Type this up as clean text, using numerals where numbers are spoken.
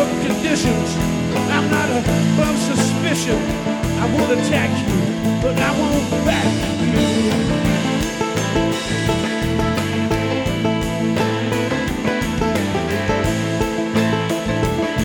of conditions. I'm not above suspicion. I won't attack you, but I won't back